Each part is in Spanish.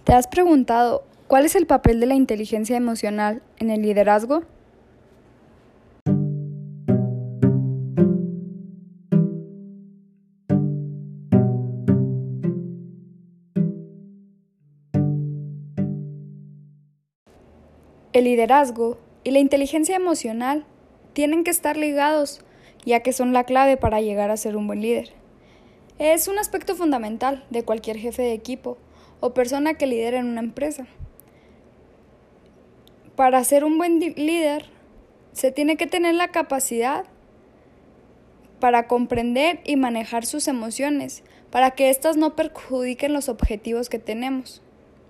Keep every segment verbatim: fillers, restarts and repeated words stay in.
¿Te has preguntado cuál es el papel de la inteligencia emocional en el liderazgo? El liderazgo y la inteligencia emocional tienen que estar ligados, ya que son la clave para llegar a ser un buen líder. Es un aspecto fundamental de cualquier jefe de equipo o persona que lidera en una empresa. Para ser un buen líder, se tiene que tener la capacidad para comprender y manejar sus emociones, para que éstas no perjudiquen los objetivos que tenemos.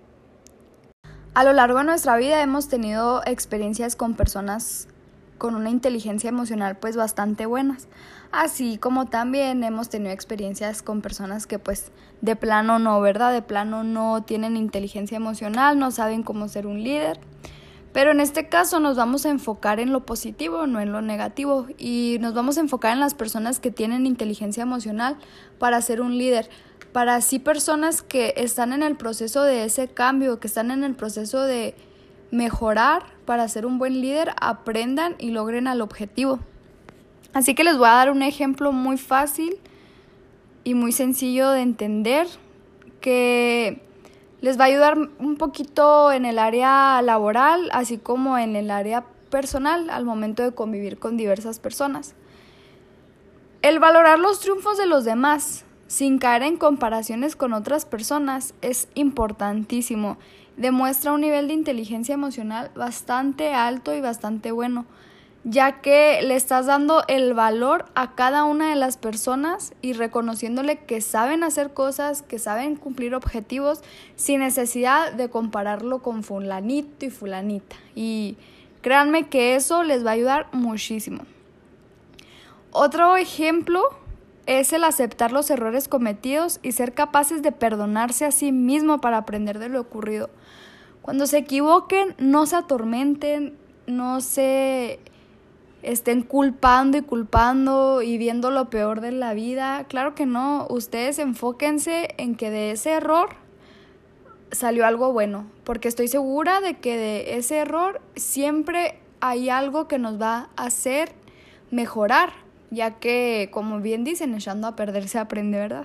A lo largo de nuestra vida hemos tenido experiencias con personas con una inteligencia emocional pues bastante buenas, así como también hemos tenido experiencias con personas que pues de plano no, ¿verdad? De plano no tienen inteligencia emocional, no saben cómo ser un líder. Pero en este caso nos vamos a enfocar en lo positivo, no en lo negativo, y nos vamos a enfocar en las personas que tienen inteligencia emocional para ser un líder, para así personas que están en el proceso de ese cambio, que están en el proceso de mejorar para ser un buen líder, aprendan y logren al objetivo. Así que les voy a dar un ejemplo muy fácil y muy sencillo de entender que les va a ayudar un poquito en el área laboral, así como en el área personal al momento de convivir con diversas personas. El valorar los triunfos de los demás sin caer en comparaciones con otras personas es importantísimo. Demuestra un nivel de inteligencia emocional bastante alto y bastante bueno, ya que le estás dando el valor a cada una de las personas y reconociéndole que saben hacer cosas, que saben cumplir objetivos sin necesidad de compararlo con fulanito y fulanita. Y créanme que eso les va a ayudar muchísimo. Otro ejemplo es el aceptar los errores cometidos y ser capaces de perdonarse a sí mismo para aprender de lo ocurrido. Cuando se equivoquen, no se atormenten, no se estén culpando y culpando y viendo lo peor de la vida. Claro que no, ustedes enfóquense en que de ese error salió algo bueno, porque estoy segura de que de ese error siempre hay algo que nos va a hacer mejorar, ya que, como bien dicen, echando a perder se aprende, ¿verdad?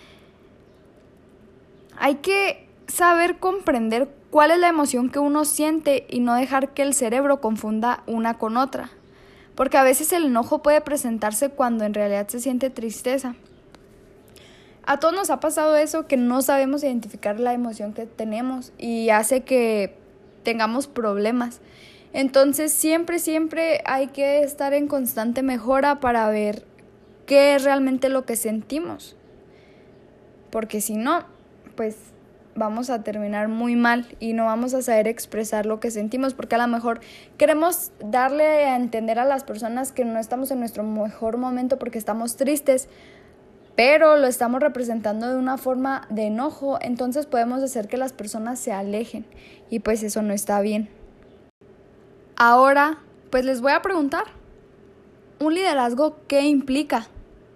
Hay que saber comprender cuál es la emoción que uno siente y no dejar que el cerebro confunda una con otra. Porque a veces el enojo puede presentarse cuando en realidad se siente tristeza. A todos nos ha pasado eso, que no sabemos identificar la emoción que tenemos y hace que tengamos problemas. Entonces siempre, siempre hay que estar en constante mejora para ver qué es realmente lo que sentimos. Porque si no, pues vamos a terminar muy mal y no vamos a saber expresar lo que sentimos, porque a lo mejor queremos darle a entender a las personas que no estamos en nuestro mejor momento porque estamos tristes, pero lo estamos representando de una forma de enojo, entonces podemos hacer que las personas se alejen y pues eso no está bien. Ahora, pues les voy a preguntar, ¿un liderazgo qué implica?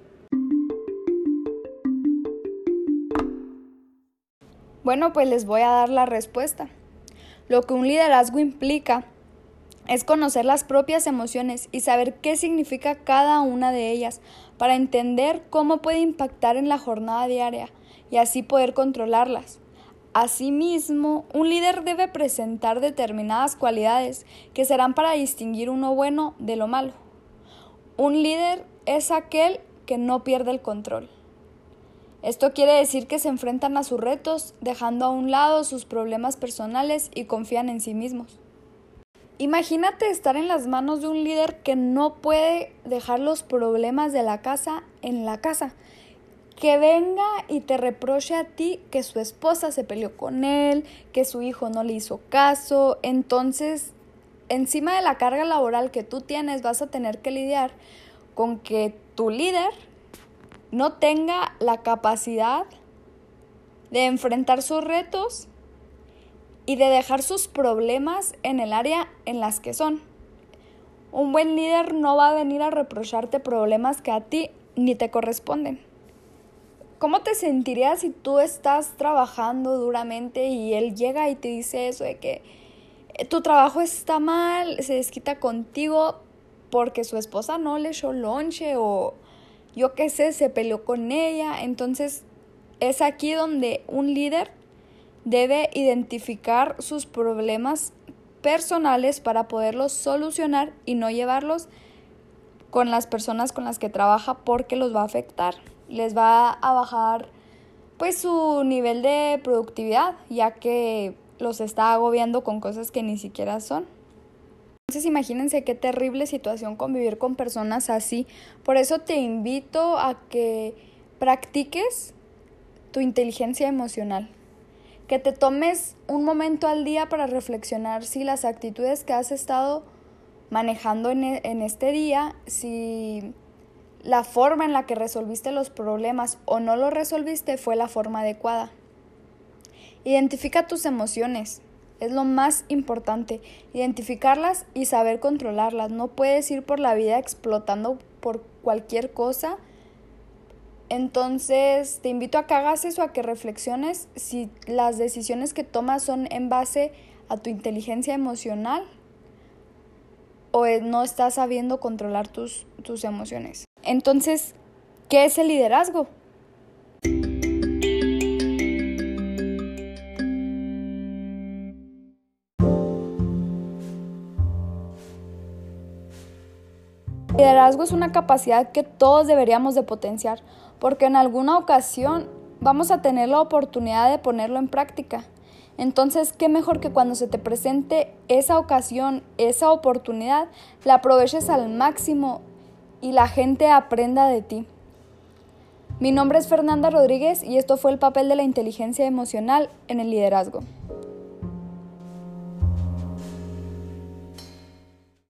Bueno, pues les voy a dar la respuesta. Lo que un liderazgo implica es conocer las propias emociones y saber qué significa cada una de ellas para entender cómo puede impactar en la jornada diaria y así poder controlarlas. Asimismo, un líder debe presentar determinadas cualidades que serán para distinguir uno bueno de lo malo. Un líder es aquel que no pierde el control. Esto quiere decir que se enfrentan a sus retos, dejando a un lado sus problemas personales y confían en sí mismos. Imagínate estar en las manos de un líder que no puede dejar los problemas de la casa en la casa. Que venga y te reproche a ti que su esposa se peleó con él, que su hijo no le hizo caso. Entonces, encima de la carga laboral que tú tienes, vas a tener que lidiar con que tu líder no tenga la capacidad de enfrentar sus retos y de dejar sus problemas en el área en las que son. Un buen líder no va a venir a reprocharte problemas que a ti ni te corresponden. ¿Cómo te sentirías si tú estás trabajando duramente y él llega y te dice eso de que tu trabajo está mal, se desquita contigo porque su esposa no le echó lonche o yo qué sé, se peleó con ella? Entonces es aquí donde un líder debe identificar sus problemas personales para poderlos solucionar y no llevarlos con las personas con las que trabaja porque los va a afectar. Les va a bajar pues su nivel de productividad, ya que los está agobiando con cosas que ni siquiera son. Entonces imagínense qué terrible situación convivir con personas así. Por eso te invito a que practiques tu inteligencia emocional. Que te tomes un momento al día para reflexionar si las actitudes que has estado manejando en, en este día, si la forma en la que resolviste los problemas o no los resolviste fue la forma adecuada. Identifica tus emociones, es lo más importante, identificarlas y saber controlarlas. No puedes ir por la vida explotando por cualquier cosa. Entonces te invito a que hagas eso, a que reflexiones si las decisiones que tomas son en base a tu inteligencia emocional o no estás sabiendo controlar tus, tus emociones. Entonces, ¿qué es el liderazgo? El liderazgo es una capacidad que todos deberíamos de potenciar, porque en alguna ocasión vamos a tener la oportunidad de ponerlo en práctica. Entonces, qué mejor que cuando se te presente esa ocasión, esa oportunidad, la aproveches al máximo y la gente aprenda de ti. Mi nombre es Fernanda Rodríguez y esto fue el papel de la inteligencia emocional en el liderazgo.